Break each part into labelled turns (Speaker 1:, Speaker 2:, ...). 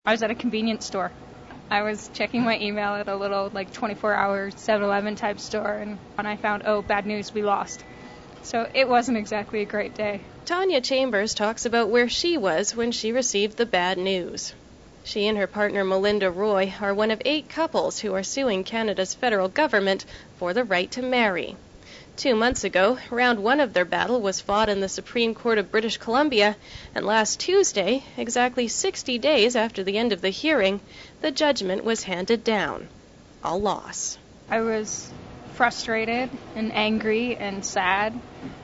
Speaker 1: I was at a convenience store. I was checking my email at a little 24-hour 7-Eleven type store, and I found, bad news, we lost. So it wasn't exactly a great day.
Speaker 2: Tanya Chambers talks about where she was when she received the bad news. She and her partner Melinda Roy are one of 8 couples who are suing Canada's federal government for the right to marry. 2 months ago, round 1 of their battle was fought in the Supreme Court of British Columbia, and last Tuesday, exactly 60 days after the end of the hearing, the judgment was handed down. A loss.
Speaker 1: I was frustrated and angry and sad,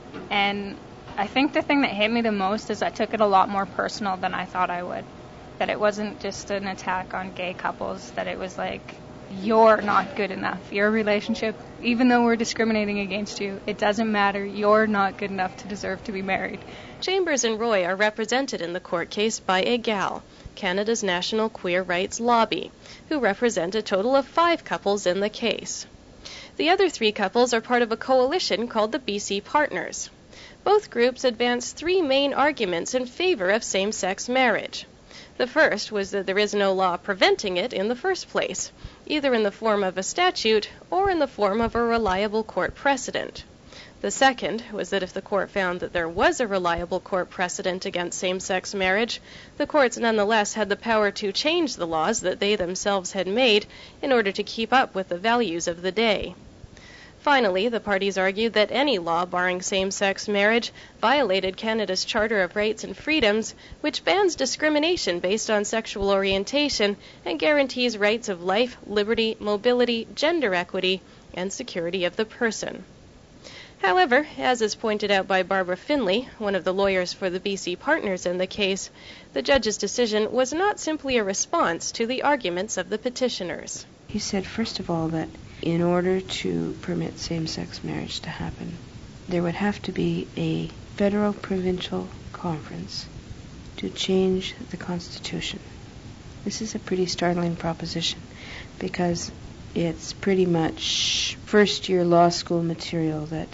Speaker 1: and I think the thing that hit me the most is I took it a lot more personal than I thought I would. That it wasn't just an attack on gay couples, that it was like, you're not good enough. Your relationship, even though we're discriminating against you, it doesn't matter. You're not good enough to deserve to be married.
Speaker 2: Chambers and Roy are represented in the court case by EGAL, Canada's national queer rights lobby, who represent a total of 5 couples in the case. The other 3 couples are part of a coalition called the BC Partners. Both groups advance 3 main arguments in favor of same-sex marriage. The first was that there is no law preventing it in the first place, either in the form of a statute or in the form of a reliable court precedent. The second was that if the court found that there was a reliable court precedent against same-sex marriage, the courts nonetheless had the power to change the laws that they themselves had made in order to keep up with the values of the day. Finally, the parties argued that any law barring same-sex marriage violated Canada's Charter of Rights and Freedoms, which bans discrimination based on sexual orientation and guarantees rights of life, liberty, mobility, gender equity, and security of the person. However, as is pointed out by Barbara Finley, one of the lawyers for the BC Partners in the case, the judge's decision was not simply a response to the arguments of the petitioners.
Speaker 3: He said, first of all, that in order to permit same-sex marriage to happen, there would have to be a federal provincial conference to change the Constitution. This is a pretty startling proposition because it's pretty much first-year law school material that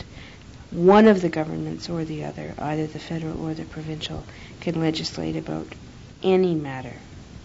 Speaker 3: one of the governments or the other, either the federal or the provincial, can legislate about any matter.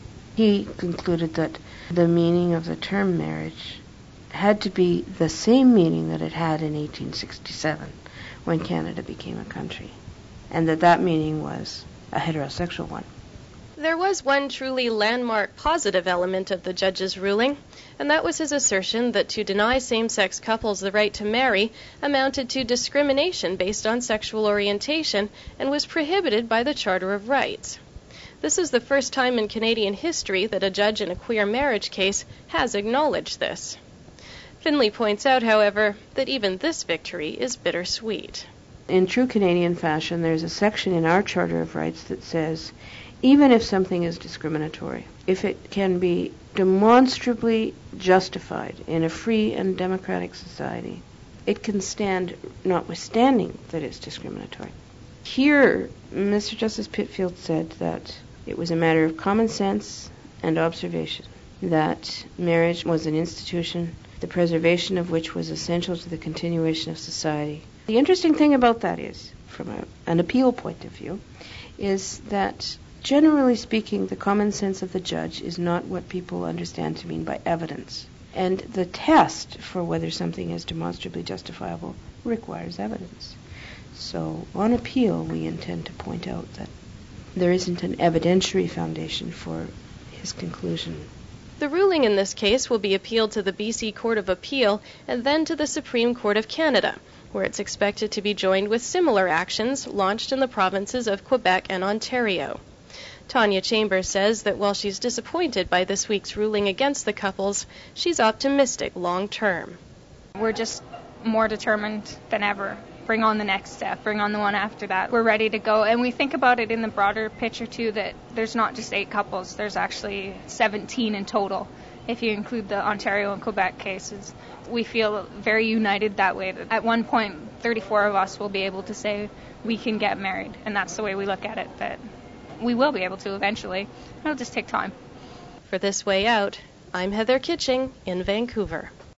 Speaker 3: He concluded that the meaning of the term marriage had to be the same meaning that it had in 1867 when Canada became a country, and that meaning was a heterosexual one.
Speaker 2: There was one truly landmark positive element of the judge's ruling, and that was his assertion that to deny same-sex couples the right to marry amounted to discrimination based on sexual orientation and was prohibited by the Charter of Rights. This is the first time in Canadian history that a judge in a queer marriage case has acknowledged this. Finley points out, however, that even this victory is bittersweet.
Speaker 3: In true Canadian fashion, there's a section in our Charter of Rights that says, even if something is discriminatory, if it can be demonstrably justified in a free and democratic society, it can stand notwithstanding that it's discriminatory. Here, Mr. Justice Pitfield said that it was a matter of common sense and observation, that marriage was an institution, the preservation of which was essential to the continuation of society. The interesting thing about that is, from an appeal point of view, is that generally speaking, the common sense of the judge is not what people understand to mean by evidence. And the test for whether something is demonstrably justifiable requires evidence. So on appeal, we intend to point out that there isn't an evidentiary foundation for his conclusion.
Speaker 2: The ruling in this case will be appealed to the BC Court of Appeal and then to the Supreme Court of Canada, where it's expected to be joined with similar actions launched in the provinces of Quebec and Ontario. Tanya Chambers says that while she's disappointed by this week's ruling against the couples, she's optimistic long term.
Speaker 1: We're just more determined than ever. Bring on the next step, bring on the one after that. We're ready to go. And we think about it in the broader picture too, that there's not just 8 couples, there's actually 17 in total, if you include the Ontario and Quebec cases. We feel very united that way. At one point, 34 of us will be able to say we can get married. And that's the way we look at it, that we will be able to eventually. It'll just take time.
Speaker 2: For This Way Out, I'm Heather Kitching in Vancouver.